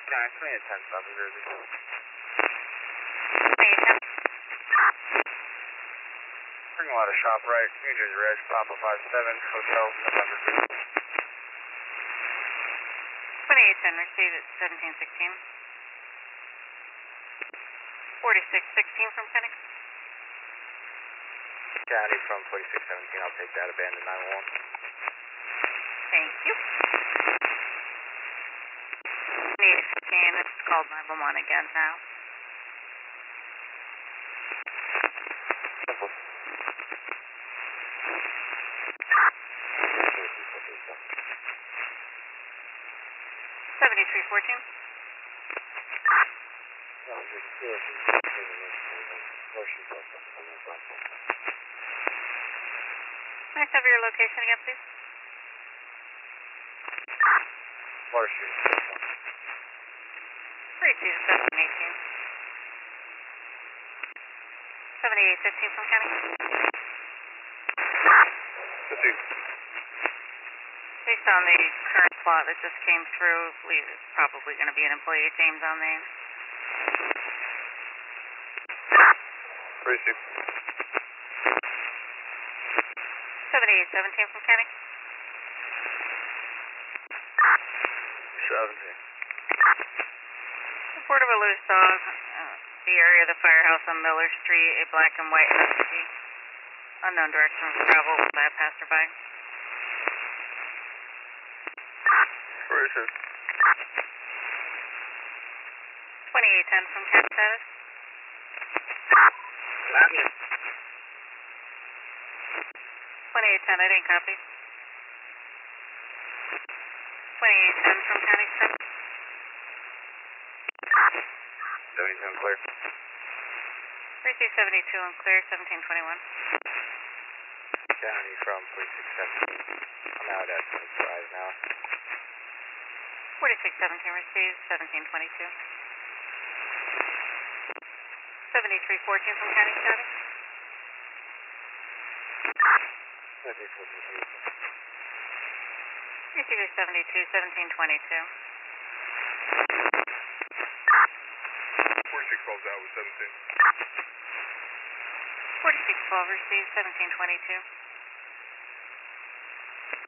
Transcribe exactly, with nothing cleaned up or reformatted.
nine, twenty-eight ten, South New Jersey. twenty-eight ten. Parking lot of Shop Right, New Jersey Reg, Papa five seven, Hotel, November two. twenty-eight ten, received at seventeen sixteen. forty-six sixteen from Kenny. County from forty-six seventeen, I'll take that, abandoned nine one one. Thank you. eight fifteen, it's called nine one one again now. Simple. seventy-three fourteen. Can I have your location again, please? Water Street. thirty-two seven eighteen. seventy-eight fifteen from Kenny. fifty. Based on the current plot that just came through, I believe it's probably going to be an employee, James on name. thirty-six. seventy-eight seventeen from Kenny. seventeen. Report of a loose dog, uh, the area of the firehouse on Miller Street, a black and white husky, unknown direction of travel by a passerby. Where is it? twenty-eight ten from Cat status. twenty-eight ten, I didn't copy. twenty-eight ten from County Six. seventy-two clear. thirty-two seventy-two and clear, seventeen twenty-one. County from forty-six seventeen. I'm out at twenty-five now. forty-six seventeen received, seventeen twenty-two. seventy-three fourteen from County status. seventy-four fourteen. Receiver seventy-two seventeen twenty-two. forty-six twelve out with seventeen. forty-six twelve received, seventeen twenty-two.